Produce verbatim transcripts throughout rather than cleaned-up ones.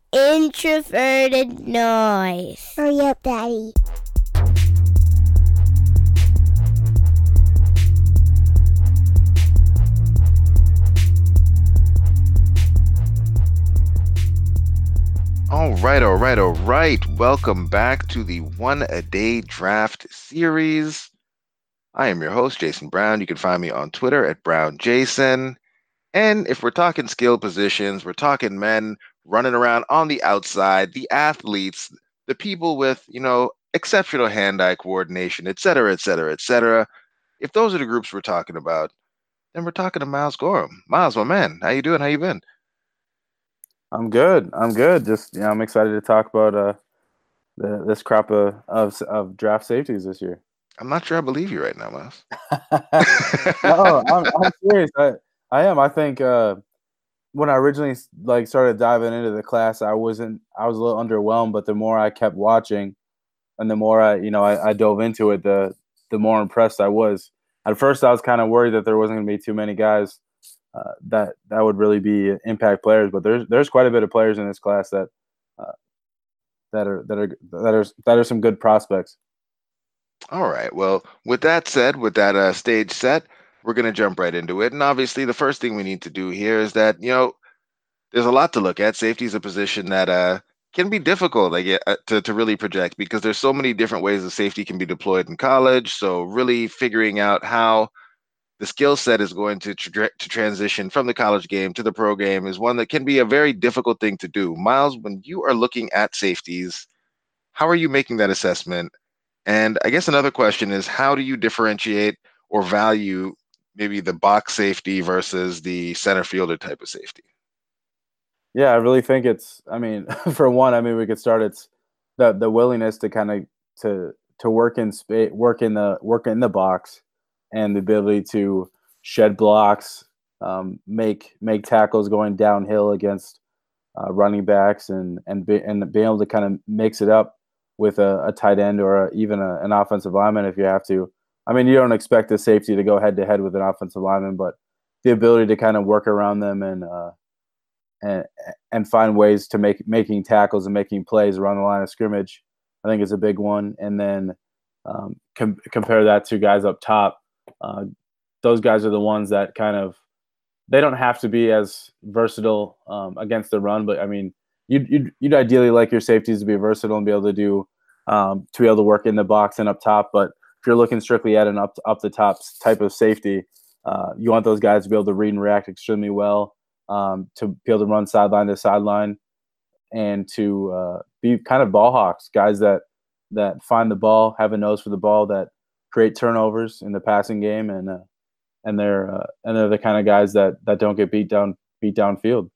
Introverted noise. Hurry up, Daddy. All right, all right, all right. Welcome back to the One a Day Draft Series. I am your host, Jason Brown. You can find me on Twitter at BrownJason. And if we're talking skill positions, we're talking men running around on the outside, the athletes, the people with, you know, exceptional hand-eye coordination, et cetera, et cetera, et cetera. If those are the groups we're talking about, then we're talking to Miles Gorham. Miles, my man, how you doing? How you been? I'm good. I'm good. Just you know, I'm excited to talk about uh the, this crop of, of of draft safeties this year. I'm not sure I believe you right now, Miles. No, I'm I'm serious. I I am. I think uh, when I originally like started diving into the class, I wasn't. I was a little underwhelmed, but the more I kept watching, and the more I you know I, I dove into it, the the more impressed I was. At first, I was kind of worried that there wasn't going to be too many guys uh, that that would really be impact players, but there's there's quite a bit of players in this class that uh, that are that are that are that are some good prospects. All right. Well, with that said, with that uh, stage set, we're going to jump right into it. And obviously, the first thing we need to do here is that, you know, there's a lot to look at. Safety is a position that uh, can be difficult like, uh, to, to really project because there's so many different ways that safety can be deployed in college. So, really figuring out how the skill set is going to, tra- to transition from the college game to the pro game is one that can be a very difficult thing to do. Miles, when you are looking at safeties, how are you making that assessment? And I guess another question is how do you differentiate or value maybe the box safety versus the center fielder type of safety? Yeah, I really think it's. I mean, for one, I mean, we could start. It's the the willingness to kind of to to work in space, work in the work in the box, and the ability to shed blocks, um, make make tackles going downhill against uh, running backs, and and be, and being able to kind of mix it up with a, a tight end or a, even a, an offensive lineman if you have to. I mean, you don't expect the safety to go head to head with an offensive lineman, but the ability to kind of work around them and uh, and and find ways to make making tackles and making plays around the line of scrimmage, I think is a big one. And then um, com- compare that to guys up top. Uh, those guys are the ones that kind of they don't have to be as versatile um, against the run, but I mean, you'd, you'd you'd ideally like your safeties to be versatile and be able to do um, to be able to work in the box and up top. But if you're looking strictly at an up up the top type of safety, uh, you want those guys to be able to read and react extremely well, um, to be able to run sideline to sideline, and to uh, be kind of ball hawks, guys that that find the ball, have a nose for the ball, that create turnovers in the passing game, and uh, and they're uh, and they're the kind of guys that that don't get beat down beat downfield.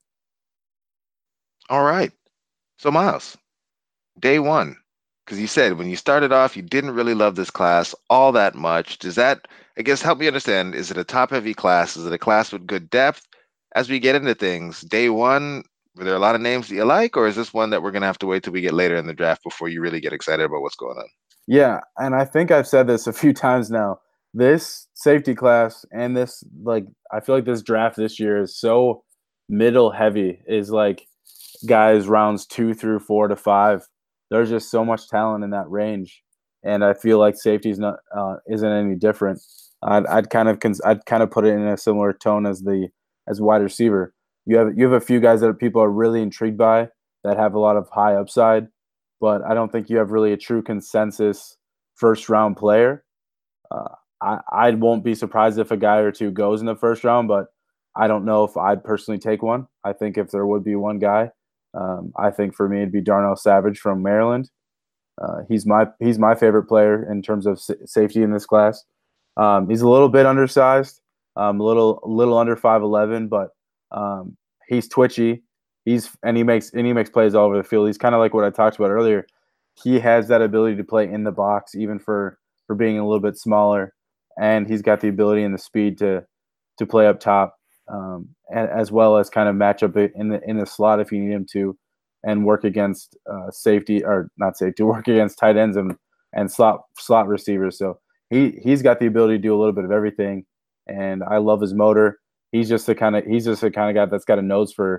All right. So, Miles, day one, because you said when you started off, you didn't really love this class all that much. Does that, I guess, help me understand? Is it a top heavy class? Is it a class with good depth? As we get into things, day one, were there a lot of names that you like, or is this one that we're going to have to wait till we get later in the draft before you really get excited about what's going on? Yeah, and I think I've said this a few times now. This safety class and this like I feel like this draft this year is so middle heavy. Is like guys rounds two through four to five. There's just so much talent in that range, and I feel like safety's not uh, isn't any different. I'd, I'd kind of cons- I'd kind of put it in a similar tone as the as wide receiver. You have you have a few guys that people are really intrigued by that have a lot of high upside, but I don't think you have really a true consensus first round player. Uh, I I won't be surprised if a guy or two goes in the first round, but I don't know if I'd personally take one. I think if there would be one guy, um, I think for me it'd be Darnell Savage from Maryland. Uh, he's my he's my favorite player in terms of sa- safety in this class. Um, he's a little bit undersized, um, a little a little under five eleven, but um, he's twitchy. He's and he makes and he makes plays all over the field. He's kind of like what I talked about earlier. He has that ability to play in the box, even for for being a little bit smaller, and he's got the ability and the speed to to play up top, um, and, as well as kind of match up in the in the slot if you need him to, and work against uh, safety or not safety, work against tight ends and and slot slot receivers. So he he's got the ability to do a little bit of everything, and I love his motor. He's just the kind of he's just the kind of guy that's got a nose for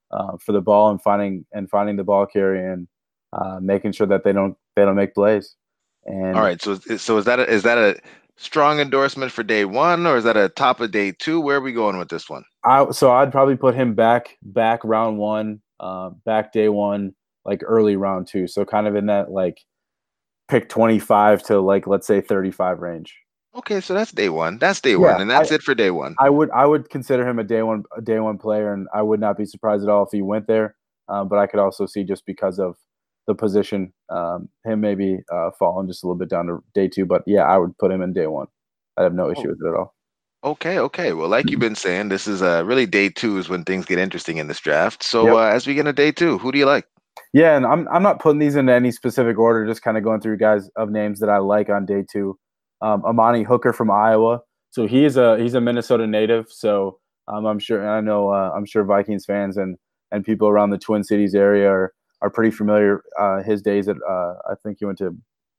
uh, for the ball and finding and finding the ball carrier and uh, making sure that they don't they don't make plays. All And right. So is- so is that a, is that a strong endorsement for day one, or is that a top of day two? Where are we going with this one? I so I'd probably put him back back round one, uh, back day one, like early round two. So kind of in that like pick twenty-five to like let's say thirty-five range. Okay, so that's day one. That's day Yeah, one, and I, that's it for day one. I would I would consider him a day one a day one player, and I would not be surprised at all if he went there. Um, but I could also see just because of the position, um, him maybe uh, falling just a little bit down to day two. But yeah, I would put him in day one. I have no Oh, issue with it at all. okay, okay. Well, like you've been saying, this is uh, really day two is when things get interesting in this draft. So Yep. uh, as we get into day two, who do you like? Yeah, and I'm I'm not putting these into any specific order. Just kind of going through guys of names that I like on day two. Um, Amani Hooker from Iowa. So he is a he's a Minnesota native. So um, I'm sure I know uh, I'm sure Vikings fans and and people around the Twin Cities area are are pretty familiar. Uh, his days at uh, I think he went to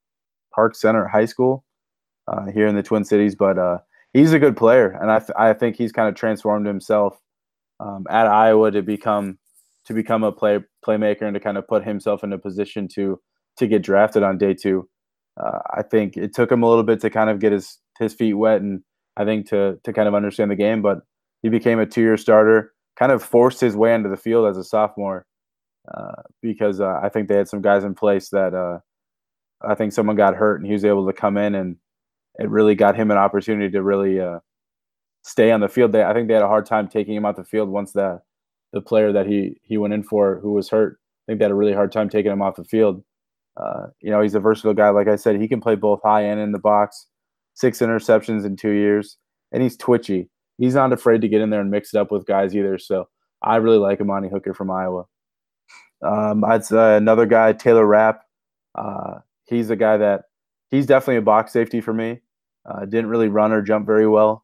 Park Center High School uh, here in the Twin Cities, but uh, he's a good player, and I th- I think he's kind of transformed himself um, at Iowa to become to become a play playmaker and to kind of put himself in a position to to get drafted on day two. Uh, I think it took him a little bit to kind of get his his feet wet and I think to to kind of understand the game, but he became a two year starter, kind of forced his way into the field as a sophomore uh, because uh, I think they had some guys in place that uh, I think someone got hurt and he was able to come in and it really got him an opportunity to really uh, stay on the field. They, I think they had a hard time taking him out the field once the the player that he he went in for who was hurt. I think they had a really hard time taking him off the field. Uh, you know, he's a versatile guy. Like I said, he can play both high and in the box. Six interceptions in two years, and he's twitchy. He's not afraid to get in there and mix it up with guys either. So I really like Amani Hooker from Iowa. Um, I'd say another guy, Taylor Rapp. Uh, he's a guy that he's definitely a box safety for me. Uh, didn't really run or jump very well,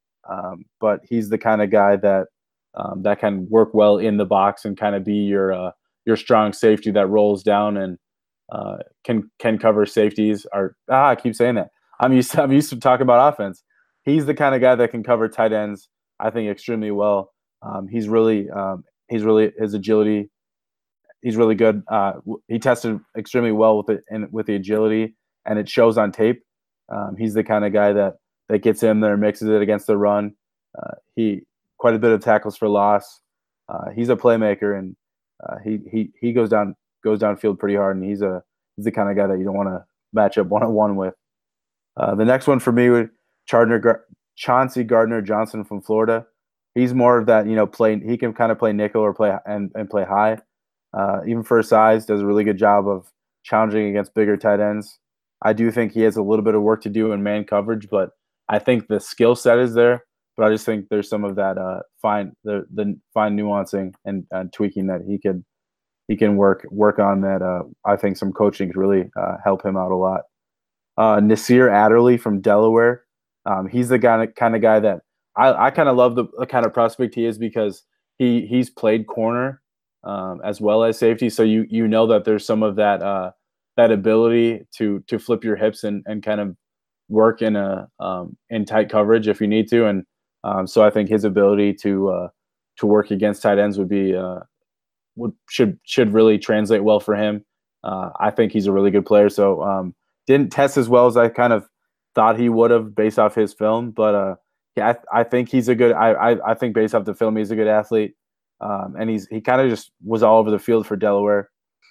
um, but he's the kind of guy that um, that can work well in the box and kind of be your uh, your strong safety that rolls down and uh, can can cover safeties. Or ah, I keep saying that. I'm used to, I'm used to talking about offense. He's the kind of guy that can cover tight ends, I think, extremely well. Um, he's really um, he's really his agility. He's really good. Uh, he tested extremely well with it and with the agility, and it shows on tape. Um, he's the kind of guy that that gets in there, mixes it against the run. Uh, he quite a bit of tackles for loss. Uh, he's a playmaker, and uh, he he he goes down goes downfield pretty hard, and he's a he's the kind of guy that you don't want to match up one on one with. Uh, the next one for me would Gardner, Chauncey Gardner Johnson from Florida. He's more of that, you know, play. He can kind of play nickel or play and, and play high. Uh, even for his size, does a really good job of challenging against bigger tight ends. I do think he has a little bit of work to do in man coverage, but I think the skill set is there. But I just think there's some of that uh, fine the the fine nuancing and, and tweaking that he could he can work work on. That uh, I think some coaching could really uh, help him out a lot. Uh, Nasir Adderley from Delaware. Um, he's the guy, kind of guy that I, I kind of love the, the kind of prospect he is because he he's played corner um, as well as safety. So you you know that there's some of that uh, that ability to to flip your hips and, and kind of work in a um, in tight coverage if you need to. And um, so I think his ability to uh, to work against tight ends would be uh, would should should really translate well for him. Uh, I think he's a really good player. So. Um, Didn't test as well as I kind of thought he would have based off his film, but uh, yeah, I, I think he's a good. I, I I think based off the film, he's a good athlete, um, and he's he kind of just was all over the field for Delaware.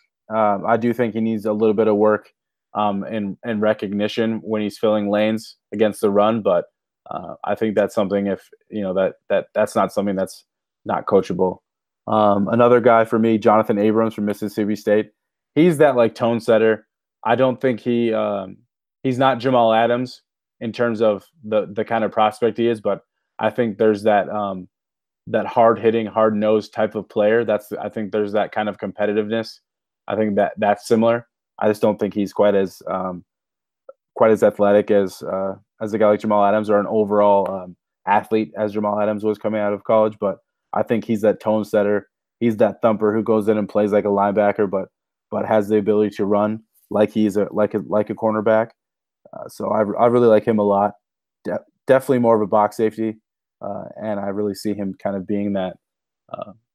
Um, I do think he needs a little bit of work um, in in recognition when he's filling lanes against the run, but uh, I think that's something if you know that that that's not something that's not coachable. Um, another guy for me, Jonathan Abrams from Mississippi State. He's that like tone setter. I don't think he um, he's not Jamal Adams in terms of the the kind of prospect he is, but I think there's that um, that hard hitting, hard nosed type of player. That's I think there's that kind of competitiveness. I think that that's similar. I just don't think he's quite as um, quite as athletic as uh, as a guy like Jamal Adams or an overall um, athlete as Jamal Adams was coming out of college. But I think he's that tone setter. He's that thumper who goes in and plays like a linebacker, but but has the ability to run like he's a like a like a cornerback. Uh, so I, I really like him a lot. De- definitely more of a box safety, uh, and I really see him kind of being that uh,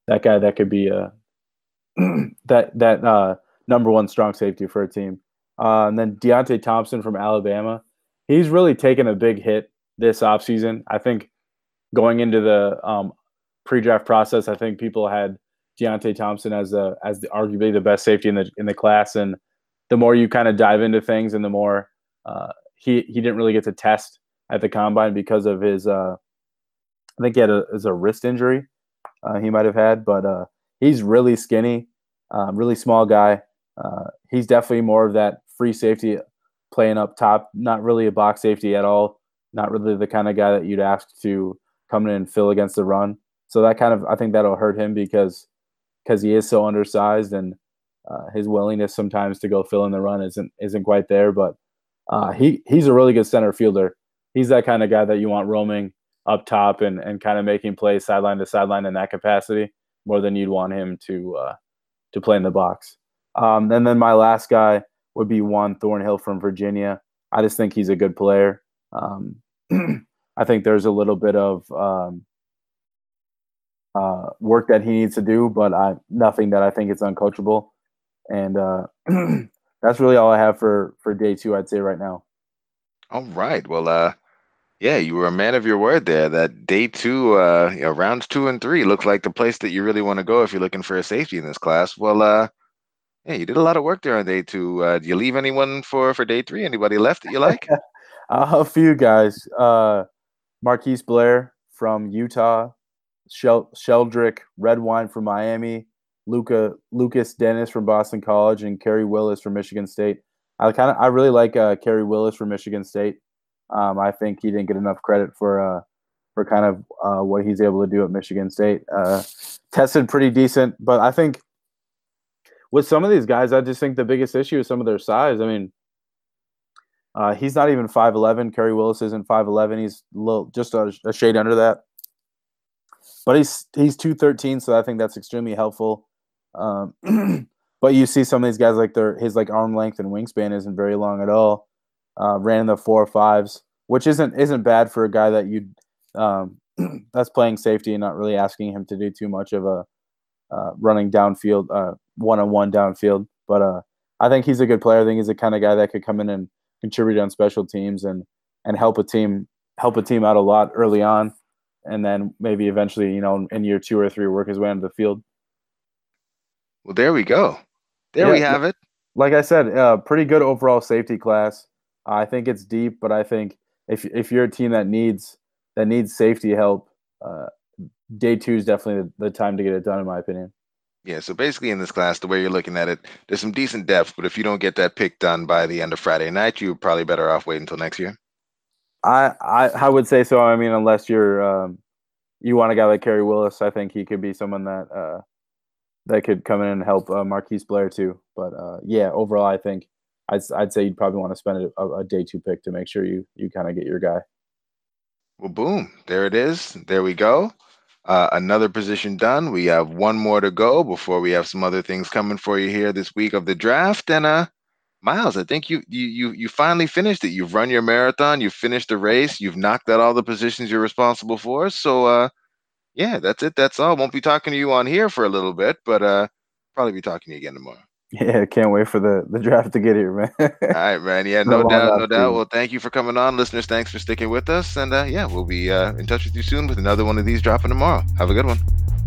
that guy that could be a that that uh, number one strong safety for a team. Uh, and then Deontay Thompson from Alabama, he's really taken a big hit this offseason. I think going into the um, pre-draft process, I think people had Deontay Thompson as a as the, arguably the best safety in the in the class. And the more you kind of dive into things, and the more uh, he he didn't really get to test at the combine because of his uh, I think he had a, is a wrist injury uh, he might have had, but uh, he's really skinny, uh, really small guy. Uh, he's definitely more of that free safety playing up top, not really a box safety at all, not really the kind of guy that you'd ask to come in and fill against the run. So that kind of, I think that'll hurt him because because he is so undersized, and uh, his willingness sometimes to go fill in the run isn't isn't quite there. But uh, he he's a really good center fielder. He's that kind of guy that you want roaming up top and, and kind of making plays sideline to sideline in that capacity more than you'd want him to uh, to play in the box. Um, and then my last guy would be Juan Thornhill from Virginia. I just think he's a good player. Um, I think there's a little bit of um, uh, work that he needs to do, but I, nothing that I think is uncoachable. And uh, that's really all I have for, for day two, I'd say right now. All right. Well, uh, yeah, you were a man of your word there. That day two, uh, you know, rounds two and three look like the place that you really want to go if you're looking for a safety in this class. Well, uh, yeah, you did a lot of work there on day two. Uh, do you leave anyone for, for day three? Anybody left that you like? uh, a few guys. Uh, Marquise Blair from Utah, Shel- Sheldrick Redwine from Miami, Luca Lucas Dennis from Boston College, and Kerry Willis from Michigan State. I kind of I really like uh, Kerry Willis from Michigan State. Um, I think he didn't get enough credit for uh, for kind of uh, what he's able to do at Michigan State. Uh, tested pretty decent, but I think with some of these guys, I just think the biggest issue is some of their size. I mean, uh, he's not even five eleven. Kerry Willis isn't five eleven. He's a little, just a, a shade under that. But he's he's two thirteen, so I think that's extremely helpful. Um, but you see some of these guys, like their his like arm length and wingspan isn't very long at all. Uh, ran in the four fives, which isn't isn't bad for a guy that you um, that's playing safety and not really asking him to do too much of a uh, running downfield, uh, one-on-one downfield. But uh, I think he's a good player. I think he's the kind of guy that could come in and contribute on special teams and and help a team help a team out a lot early on, and then maybe eventually, you know, in year two or three, work his way onto the field. Well, there we go. There yeah, we have it. Like I said, uh, pretty good overall safety class. I think it's deep, but I think if if you're a team that needs that needs safety help, uh, day two is definitely the, the time to get it done, in my opinion. Yeah, so basically in this class, the way you're looking at it, there's some decent depth, but if you don't get that pick done by the end of Friday night, you're probably better off waiting until next year. I I, I would say so. I mean, unless you're um, you want a guy like Kerry Willis, I think he could be someone that uh, that could come in and help uh, Marquise Blair too. But uh, yeah, overall, I think I'd I'd say you'd probably want to spend a, a day two pick to make sure you you kind of get your guy. Well, boom, there it is. There we go. Uh, another position done. We have one more to go before we have some other things coming for you here this week of the draft. And uh, Miles, I think you you you you finally finished it. You've run your marathon. You've finished the race. You've knocked out all the positions you're responsible for. So uh, yeah, that's it. That's all. Won't be talking to you on here for a little bit, but uh, probably be talking to you again tomorrow. Yeah, can't wait for the, the draft to get here, man. All right, man. Yeah, no doubt, no doubt. Well, thank you for coming on. Listeners, thanks for sticking with us. And uh, yeah, we'll be uh, in touch with you soon with another one of these dropping tomorrow. Have a good one.